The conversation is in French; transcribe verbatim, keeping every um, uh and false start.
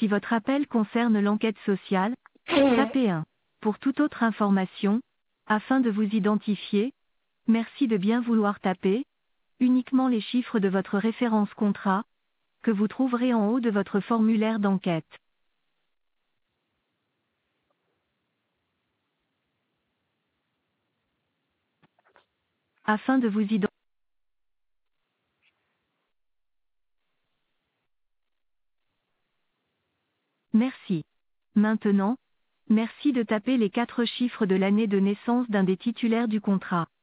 Si votre appel concerne l'enquête sociale, tapez un. Pour toute autre information, afin de vous identifier, merci de bien vouloir taper uniquement les chiffres de votre référence contrat, que vous trouverez en haut de votre formulaire d'enquête. Afin de vous identifier. Merci. Maintenant, merci de taper les quatre chiffres de l'année de naissance d'un des titulaires du contrat.